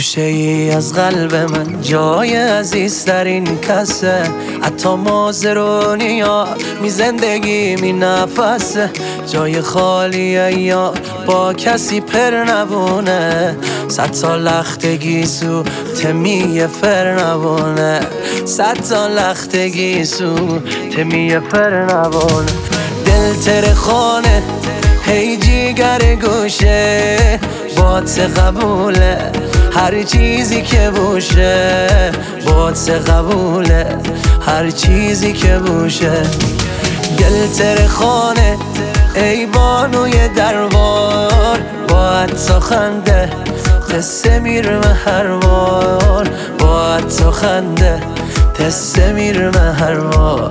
گوشه ای از قلب من جای عزیزترین کسه، حتی مازرونی یا می زندگی می نفسه. جای خالیه یا با کسی پر نبونه، 100 تا لختگی سو تمیه فر نبونه، 100 تا لختگی سو تمیه فر نبونه. دل تر خانه هی جیگر گوشه، بات قبوله هر چیزی که بوشه، بات قبوله هر چیزی که بوشه. دل تر خانه ای بانوی دربار، با تو خنده قصه میرمه هر بار، با تو خنده قصه میرمه هر بار.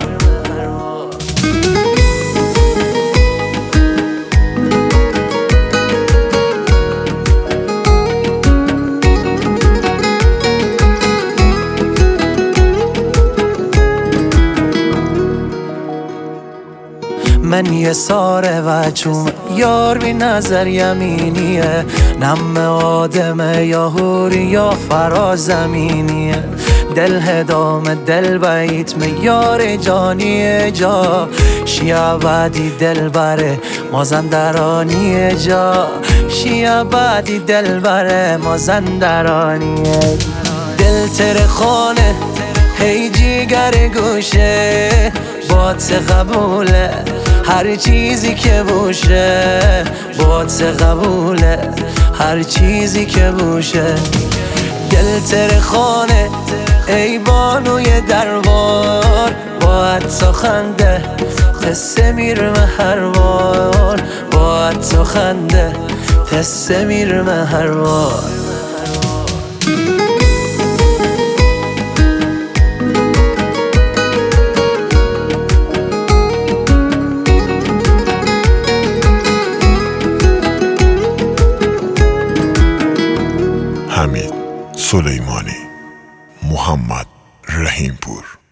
من یه ساره و چوم یار بی نظر یمینیه، نم آدمه یا هوری یا فرازمینیه. دل هدام دل بیت می یار جانیه، جا شیعه بعدی دل بره مازندرانیه، جا شیعه بعدی دل بره مازندرانیه. دل تر خانه هی جیگر گوشه، بات قبوله هر چیزی که بوشه، بات قبوله هر چیزی که بوشه. دل تر خانه ای بانوی دربار، با تو خنده قصه میرمه هر بار، با تو خنده قصه میرمه هر بار. حمید سلیمانی، محمد رحیمپور.